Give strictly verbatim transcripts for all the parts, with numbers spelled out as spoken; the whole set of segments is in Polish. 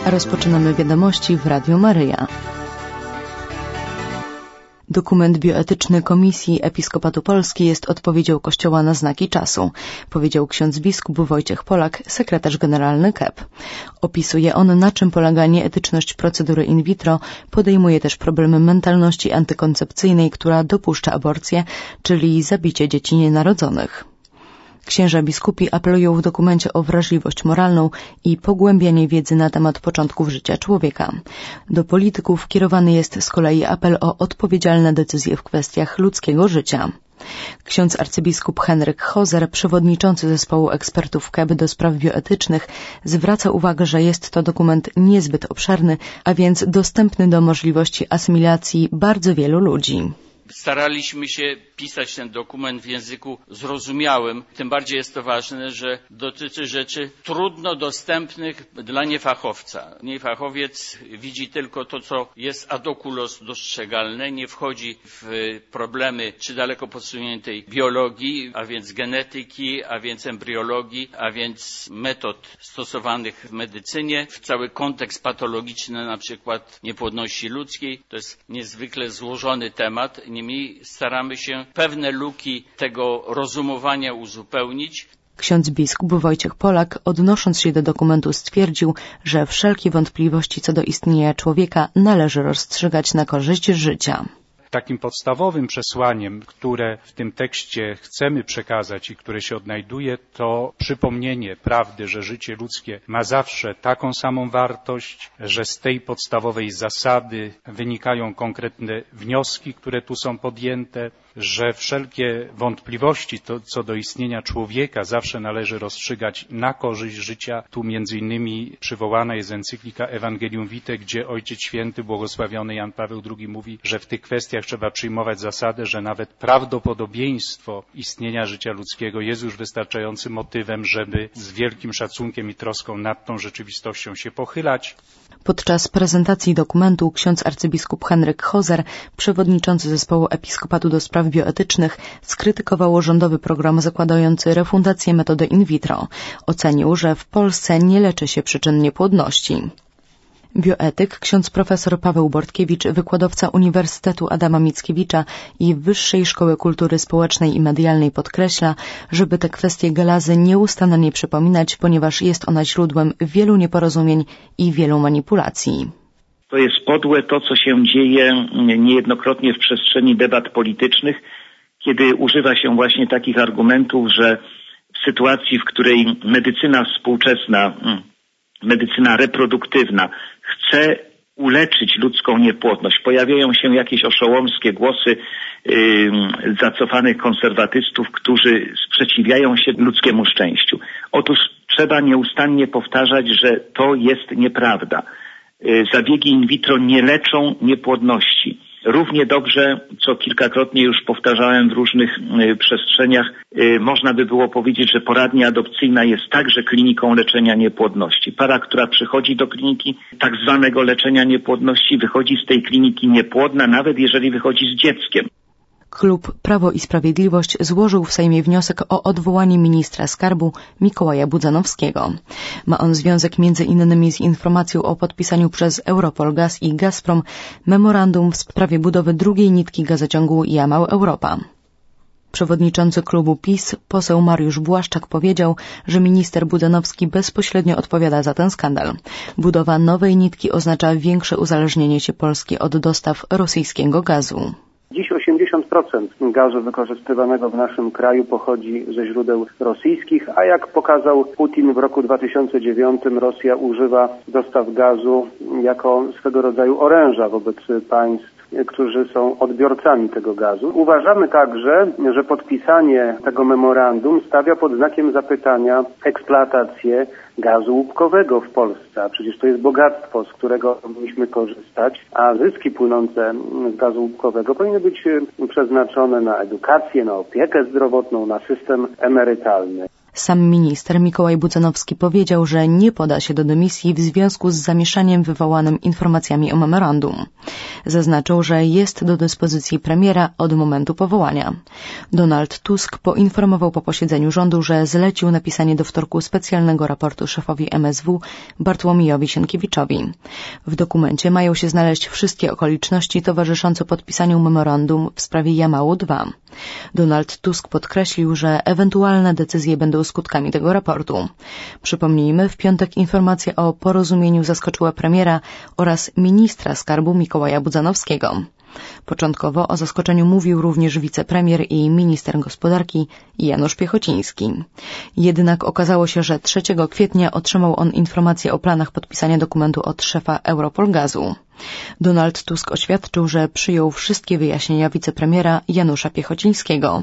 Rozpoczynamy wiadomości w Radiu Maryja. Dokument bioetyczny Komisji Episkopatu Polski jest odpowiedzią Kościoła na znaki czasu, powiedział ksiądz biskup Wojciech Polak, sekretarz generalny K E P. Opisuje on, na czym polega nieetyczność procedury in vitro, podejmuje też problemy mentalności antykoncepcyjnej, która dopuszcza aborcję, czyli zabicie dzieci nienarodzonych. Księża biskupi apelują w dokumencie o wrażliwość moralną i pogłębianie wiedzy na temat początków życia człowieka. Do polityków kierowany jest z kolei apel o odpowiedzialne decyzje w kwestiach ludzkiego życia. Ksiądz arcybiskup Henryk Hozer, przewodniczący zespołu ekspertów K E P do spraw bioetycznych, zwraca uwagę, że jest to dokument niezbyt obszerny, a więc dostępny do możliwości asymilacji bardzo wielu ludzi. Staraliśmy się pisać ten dokument w języku zrozumiałym. Tym bardziej jest to ważne, że dotyczy rzeczy trudno dostępnych dla niefachowca. Niefachowiec widzi tylko to, co jest ad oculos dostrzegalne, nie wchodzi w problemy czy daleko posuniętej biologii, a więc genetyki, a więc embriologii, a więc metod stosowanych w medycynie, w cały kontekst patologiczny, na przykład niepłodności ludzkiej. To jest niezwykle złożony temat. Niemniej staramy się pewne luki tego rozumowania uzupełnić. Ksiądz biskup Wojciech Polak, odnosząc się do dokumentu, stwierdził, że wszelkie wątpliwości co do istnienia człowieka należy rozstrzygać na korzyść życia. Takim podstawowym przesłaniem, które w tym tekście chcemy przekazać i które się odnajduje, to przypomnienie prawdy, że życie ludzkie ma zawsze taką samą wartość, że z tej podstawowej zasady wynikają konkretne wnioski, które tu są podjęte, że wszelkie wątpliwości to, co do istnienia człowieka zawsze należy rozstrzygać na korzyść życia. Tu między innymi przywołana jest encyklika Evangelium Vitae, gdzie Ojciec Święty, błogosławiony Jan Paweł drugi mówi, że w tych kwestiach trzeba przyjmować zasadę, że nawet prawdopodobieństwo istnienia życia ludzkiego jest już wystarczającym motywem, żeby z wielkim szacunkiem i troską nad tą rzeczywistością się pochylać. Podczas prezentacji dokumentu ksiądz arcybiskup Henryk Hozer, przewodniczący zespołu Episkopatu do spraw bioetycznych, skrytykował rządowy program zakładający refundację metody in vitro. Ocenił, że w Polsce nie leczy się przyczyn niepłodności. Bioetyk, ksiądz profesor Paweł Bortkiewicz, wykładowca Uniwersytetu Adama Mickiewicza i Wyższej Szkoły Kultury Społecznej i Medialnej, podkreśla, żeby te kwestie galazy nieustannie przypominać, ponieważ jest ona źródłem wielu nieporozumień i wielu manipulacji. To jest podłe to, co się dzieje niejednokrotnie w przestrzeni debat politycznych, kiedy używa się właśnie takich argumentów, że w sytuacji, w której medycyna współczesna, medycyna reproduktywna chce uleczyć ludzką niepłodność, pojawiają się jakieś oszołomskie głosy yy, zacofanych konserwatystów, którzy sprzeciwiają się ludzkiemu szczęściu. Otóż trzeba nieustannie powtarzać, że to jest nieprawda. Yy, zabiegi in vitro nie leczą niepłodności. Równie dobrze, co kilkakrotnie już powtarzałem w różnych y, przestrzeniach, y, można by było powiedzieć, że poradnia adopcyjna jest także kliniką leczenia niepłodności. Para, która przychodzi do kliniki tak zwanego leczenia niepłodności, wychodzi z tej kliniki niepłodna, nawet jeżeli wychodzi z dzieckiem. Klub Prawo i Sprawiedliwość złożył w Sejmie wniosek o odwołanie ministra skarbu Mikołaja Budzanowskiego. Ma on związek między innymi z informacją o podpisaniu przez Europol Gaz i Gazprom memorandum w sprawie budowy drugiej nitki gazociągu Jamał-Europa. Przewodniczący klubu PiS, poseł Mariusz Błaszczak, powiedział, że minister Budzanowski bezpośrednio odpowiada za ten skandal. Budowa nowej nitki oznacza większe uzależnienie się Polski od dostaw rosyjskiego gazu. Dziś osiemdziesiąt procent gazu wykorzystywanego w naszym kraju pochodzi ze źródeł rosyjskich, a jak pokazał Putin w roku dwa tysiące dziewiątym, Rosja używa dostaw gazu jako swego rodzaju oręża wobec państw, którzy są odbiorcami tego gazu. Uważamy także, że podpisanie tego memorandum stawia pod znakiem zapytania eksploatację gazu łupkowego w Polsce, a przecież to jest bogactwo, z którego powinniśmy korzystać, a zyski płynące z gazu łupkowego powinny być przeznaczone na edukację, na opiekę zdrowotną, na system emerytalny. Sam minister Mikołaj Budzanowski powiedział, że nie poda się do dymisji w związku z zamieszaniem wywołanym informacjami o memorandum. Zaznaczył, że jest do dyspozycji premiera od momentu powołania. Donald Tusk poinformował po posiedzeniu rządu, że zlecił napisanie do wtorku specjalnego raportu szefowi M S W Bartłomiejowi Sienkiewiczowi. W dokumencie mają się znaleźć wszystkie okoliczności towarzyszące podpisaniu memorandum w sprawie Jamału dwa. Donald Tusk podkreślił, że ewentualne decyzje będą skutkami tego raportu. Przypomnijmy, w piątek informacja o porozumieniu zaskoczyła premiera oraz ministra skarbu Mikołaja Budzanowskiego. Początkowo o zaskoczeniu mówił również wicepremier i minister gospodarki Janusz Piechociński. Jednak okazało się, że trzeciego kwietnia otrzymał on informację o planach podpisania dokumentu od szefa Europol Gazu. Donald Tusk oświadczył, że przyjął wszystkie wyjaśnienia wicepremiera Janusza Piechocińskiego.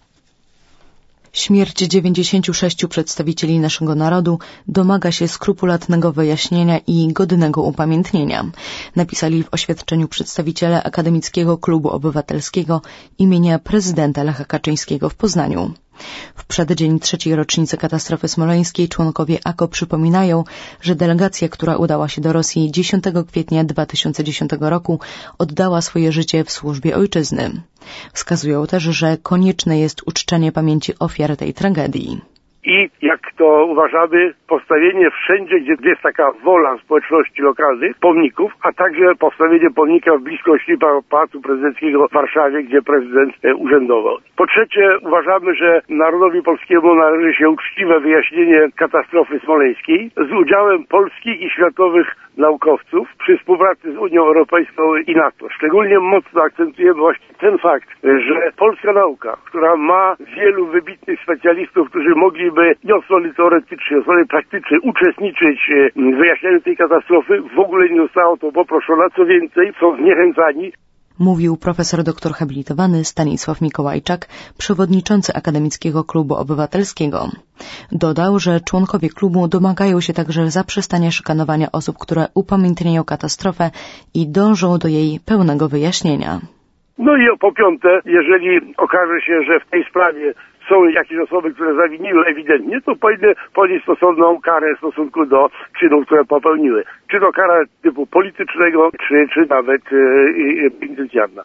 Śmierć dziewięćdziesięciu sześciu przedstawicieli naszego narodu domaga się skrupulatnego wyjaśnienia i godnego upamiętnienia, napisali w oświadczeniu przedstawiciele Akademickiego Klubu Obywatelskiego imienia prezydenta Lecha Kaczyńskiego w Poznaniu. W przeddzień trzeciej rocznicy katastrofy smoleńskiej członkowie A K O przypominają, że delegacja, która udała się do Rosji dziesiątego kwietnia dwa tysiące dziesiątego roku, oddała swoje życie w służbie ojczyzny. Wskazują też, że konieczne jest uczczenie pamięci ofiar tej tragedii. I jak to uważamy, postawienie wszędzie, gdzie jest taka wola społeczności lokalnych, pomników, a także postawienie pomnika w bliskości Pałacu Prezydenckiego w Warszawie, gdzie prezydent urzędował. Po trzecie, uważamy, że narodowi polskiemu należy się uczciwe wyjaśnienie katastrofy smoleńskiej z udziałem polskich i światowych naukowców przy współpracy z Unią Europejską i NATO. Szczególnie mocno akcentujemy właśnie ten fakt, że polska nauka, która ma wielu wybitnych specjalistów, którzy mogliby nie od strony teoretycznej, od strony praktycznej uczestniczyć w wyjaśnianiu tej katastrofy, w ogóle nie zostało to poproszone. Co więcej, są zniechęcani. Mówił profesor doktor habilitowany Stanisław Mikołajczak, przewodniczący Akademickiego Klubu Obywatelskiego. Dodał, że członkowie klubu domagają się także zaprzestania szykanowania osób, które upamiętniają katastrofę i dążą do jej pełnego wyjaśnienia. No i po piąte, jeżeli okaże się, że w tej sprawie są jakieś osoby, które zawiniły ewidentnie, to powinny ponieść stosowną karę w stosunku do czynów, które popełniły. Czy to kara typu politycznego, czy, czy nawet yy, penitencjarna.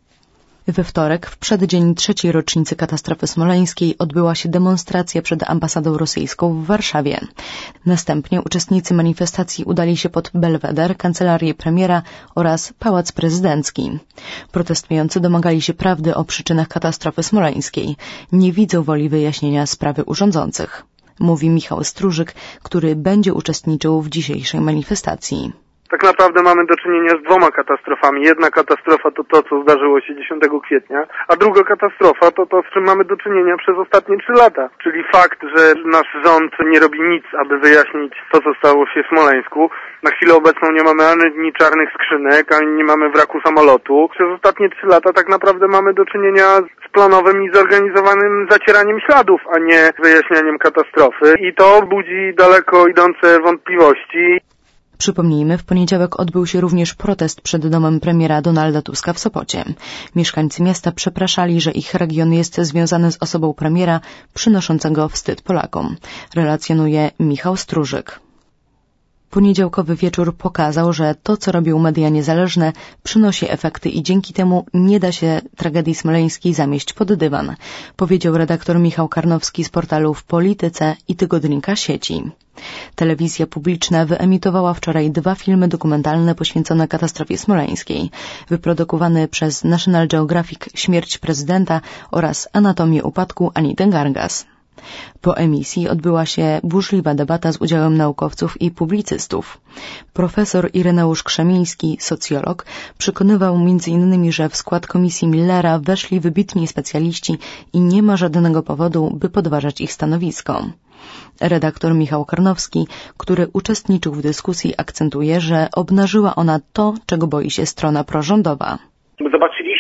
We wtorek, w przeddzień trzeciej rocznicy katastrofy smoleńskiej, odbyła się demonstracja przed ambasadą rosyjską w Warszawie. Następnie uczestnicy manifestacji udali się pod Belweder, kancelarię premiera oraz Pałac Prezydencki. Protestujący domagali się prawdy o przyczynach katastrofy smoleńskiej. Nie widzą woli wyjaśnienia sprawy urządzących, mówi Michał Strużyk, który będzie uczestniczył w dzisiejszej manifestacji. Tak naprawdę mamy do czynienia z dwoma katastrofami. Jedna katastrofa to to, co zdarzyło się dziesiątego kwietnia, a druga katastrofa to to, z czym mamy do czynienia przez ostatnie trzy lata. Czyli fakt, że nasz rząd nie robi nic, aby wyjaśnić to, co stało się w Smoleńsku. Na chwilę obecną nie mamy ani czarnych skrzynek, ani nie mamy wraku samolotu. Przez ostatnie trzy lata tak naprawdę mamy do czynienia z planowym i zorganizowanym zacieraniem śladów, a nie wyjaśnianiem katastrofy. I to budzi daleko idące wątpliwości. Przypomnijmy, w poniedziałek odbył się również protest przed domem premiera Donalda Tuska w Sopocie. Mieszkańcy miasta przepraszali, że ich region jest związany z osobą premiera przynoszącego wstyd Polakom. Relacjonuje Michał Strużyk. Poniedziałkowy wieczór pokazał, że to, co robią media niezależne, przynosi efekty i dzięki temu nie da się tragedii smoleńskiej zamieść pod dywan, powiedział redaktor Michał Karnowski z portalu W Polityce i tygodnika Sieci. Telewizja publiczna wyemitowała wczoraj dwa filmy dokumentalne poświęcone katastrofie smoleńskiej, wyprodukowany przez National Geographic Śmierć prezydenta oraz Anatomię upadku Anity Gargas. Po emisji odbyła się burzliwa debata z udziałem naukowców i publicystów. Profesor Ireneusz Krzemiński, socjolog, przekonywał między innymi, że w skład komisji Millera weszli wybitni specjaliści i nie ma żadnego powodu, by podważać ich stanowisko. Redaktor Michał Karnowski, który uczestniczył w dyskusji, akcentuje, że obnażyła ona to, czego boi się strona prorządowa. Zobaczyliśmy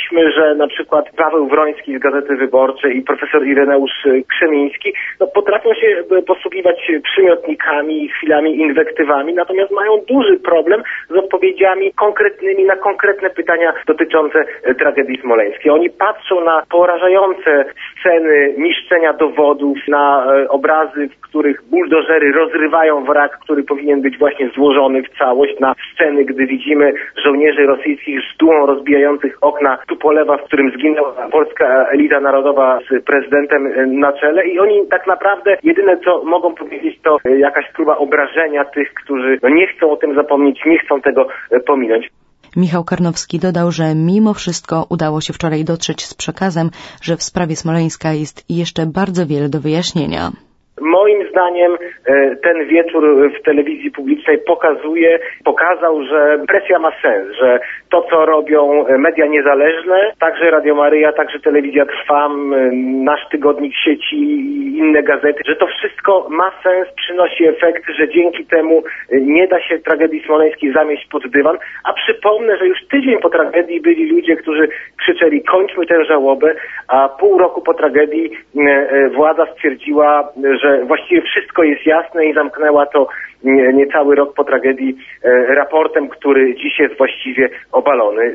widzieliśmy, że na przykład Paweł Wroński z Gazety Wyborczej i profesor Ireneusz Krzemiński no, potrafią się posługiwać przymiotnikami, chwilami inwektywami, natomiast mają duży problem z odpowiedziami konkretnymi na konkretne pytania dotyczące tragedii smoleńskiej. Oni patrzą na porażające sceny niszczenia dowodów, na obrazy, w których buldożery rozrywają wrak, który powinien być właśnie złożony w całość, na sceny, gdy widzimy żołnierzy rosyjskich z dumą rozbijających okna Tupolewa, w którym zginęła polska elita narodowa z prezydentem na czele i oni tak naprawdę jedyne co mogą powiedzieć to jakaś próba obrażenia tych, którzy no, nie chcą o tym zapomnieć, nie chcą tego pominąć. Michał Karnowski dodał, że mimo wszystko udało się wczoraj dotrzeć z przekazem, że w sprawie smoleńska jest jeszcze bardzo wiele do wyjaśnienia. Moim zdaniem ten wieczór w telewizji publicznej pokazuje, pokazał, że presja ma sens, że to, co robią media niezależne, także Radio Maryja, także Telewizja Trwam, nasz tygodnik sieci i inne gazety, że to wszystko ma sens, przynosi efekt, że dzięki temu nie da się tragedii smoleńskiej zamieść pod dywan, a przypomnę, że już tydzień po tragedii byli ludzie, którzy krzyczeli kończmy tę żałobę, a pół roku po tragedii władza stwierdziła, że właściwie wszystko jest jasne i zamknęła to niecały rok po tragedii raportem, który dziś jest właściwie obalony.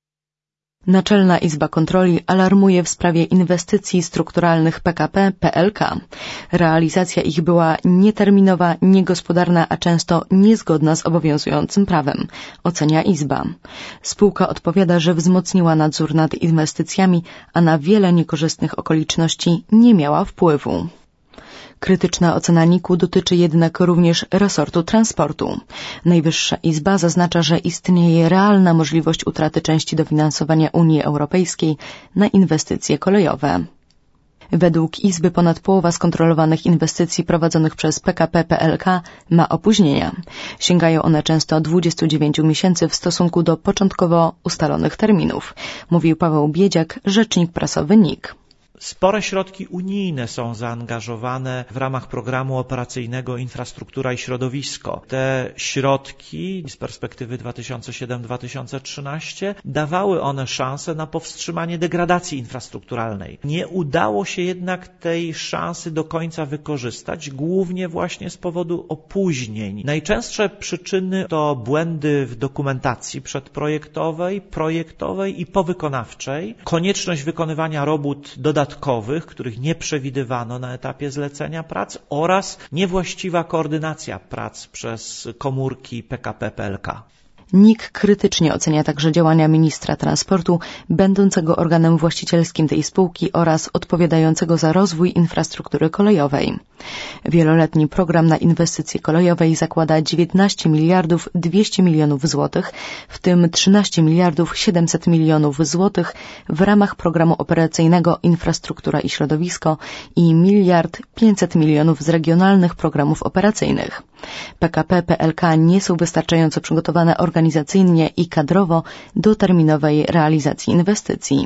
Naczelna Izba Kontroli alarmuje w sprawie inwestycji strukturalnych P K P P L K. Realizacja ich była nieterminowa, niegospodarna, a często niezgodna z obowiązującym prawem, ocenia Izba. Spółka odpowiada, że wzmocniła nadzór nad inwestycjami, a na wiele niekorzystnych okoliczności nie miała wpływu. Krytyczna ocena N I K-u dotyczy jednak również resortu transportu. Najwyższa Izba zaznacza, że istnieje realna możliwość utraty części dofinansowania Unii Europejskiej na inwestycje kolejowe. Według Izby ponad połowa skontrolowanych inwestycji prowadzonych przez P K P P L K ma opóźnienia. Sięgają one często dwudziestu dziewięciu miesięcy w stosunku do początkowo ustalonych terminów, mówił Paweł Biedziak, rzecznik prasowy N I K. Spore środki unijne są zaangażowane w ramach programu operacyjnego Infrastruktura i Środowisko. Te środki z perspektywy dwa tysiące siódmy do dwa tysiące trzynastego dawały one szansę na powstrzymanie degradacji infrastrukturalnej. Nie udało się jednak tej szansy do końca wykorzystać, głównie właśnie z powodu opóźnień. Najczęstsze przyczyny to błędy w dokumentacji przedprojektowej, projektowej i powykonawczej, konieczność wykonywania robót dodatkowych, których nie przewidywano na etapie zlecenia prac oraz niewłaściwa koordynacja prac przez komórki P K P P L K. N I K krytycznie ocenia także działania ministra transportu, będącego organem właścicielskim tej spółki oraz odpowiadającego za rozwój infrastruktury kolejowej. Wieloletni program na inwestycje kolejowe zakłada dziewiętnaście miliardów dwieście milionów złotych, w tym trzynaście miliardów siedemset milionów złotych w ramach programu operacyjnego Infrastruktura i Środowisko i miliard pięćset milionów z regionalnych programów operacyjnych. P K P P L K nie są wystarczająco przygotowane organizacyjnie i kadrowo do terminowej realizacji inwestycji.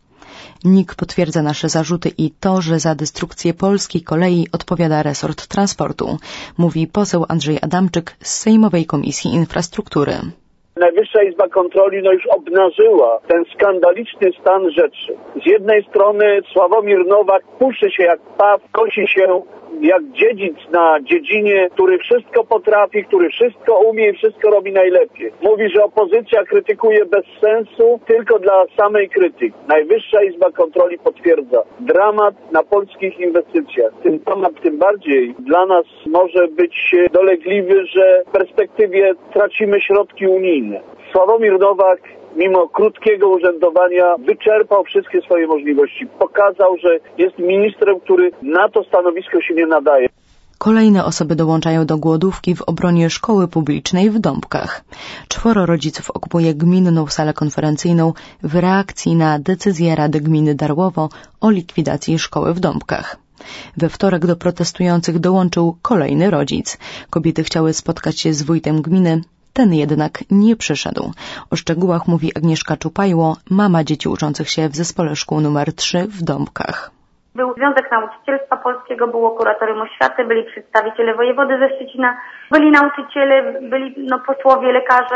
N I K potwierdza nasze zarzuty i to, że za destrukcję polskiej kolei odpowiada resort transportu, mówi poseł Andrzej Adamczyk z Sejmowej Komisji Infrastruktury. Najwyższa Izba Kontroli no już obnażyła ten skandaliczny stan rzeczy. Z jednej strony Sławomir Nowak puszy się jak paw, kosi się jak dziedzic na dziedzinie, który wszystko potrafi, który wszystko umie i wszystko robi najlepiej. Mówi, że opozycja krytykuje bez sensu tylko dla samej krytyki. Najwyższa Izba Kontroli potwierdza dramat na polskich inwestycjach. Ten temat tym bardziej dla nas może być dolegliwy, że w perspektywie tracimy środki unijne. Sławomir Nowak mimo krótkiego urzędowania wyczerpał wszystkie swoje możliwości. Pokazał, że jest ministrem, który na to stanowisko się nie nadaje. Kolejne osoby dołączają do głodówki w obronie szkoły publicznej w Dąbkach. Czworo rodziców okupuje gminną salę konferencyjną w reakcji na decyzję Rady Gminy Darłowo o likwidacji szkoły w Dąbkach. We wtorek do protestujących dołączył kolejny rodzic. Kobiety chciały spotkać się z wójtem gminy. Ten jednak nie przyszedł. O szczegółach mówi Agnieszka Czupajło, mama dzieci uczących się w zespole szkół numer trzy w Dąbkach. Był Związek Nauczycielstwa Polskiego, było Kuratorium Oświaty, byli przedstawiciele wojewody ze Szczecina, byli nauczyciele, byli no, posłowie, lekarze,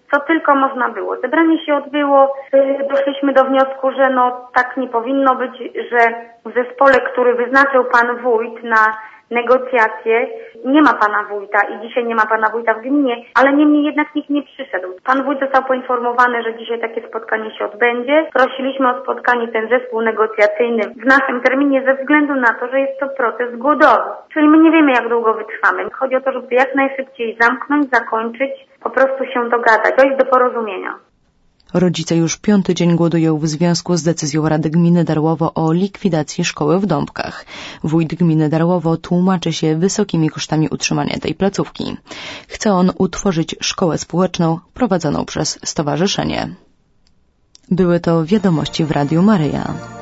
co tylko można było. Zebranie się odbyło, doszliśmy do wniosku, że no tak nie powinno być, że w zespole, który wyznaczył pan wójt na negocjacje, nie ma pana wójta i dzisiaj nie ma pana wójta w gminie, ale niemniej jednak nikt nie przyszedł. Pan wójt został poinformowany, że dzisiaj takie spotkanie się odbędzie. Prosiliśmy o spotkanie ten zespół negocjacyjny w naszym terminie ze względu na to, że jest to protest głodowy. Czyli my nie wiemy, jak długo wytrwamy. Chodzi o to, żeby jak najszybciej zamknąć, zakończyć, po prostu się dogadać, dojść do porozumienia. Rodzice już piąty dzień głodują w związku z decyzją Rady Gminy Darłowo o likwidacji szkoły w Dąbkach. Wójt gminy Darłowo tłumaczy się wysokimi kosztami utrzymania tej placówki. Chce on utworzyć szkołę społeczną prowadzoną przez stowarzyszenie. Były to wiadomości w Radiu Maryja.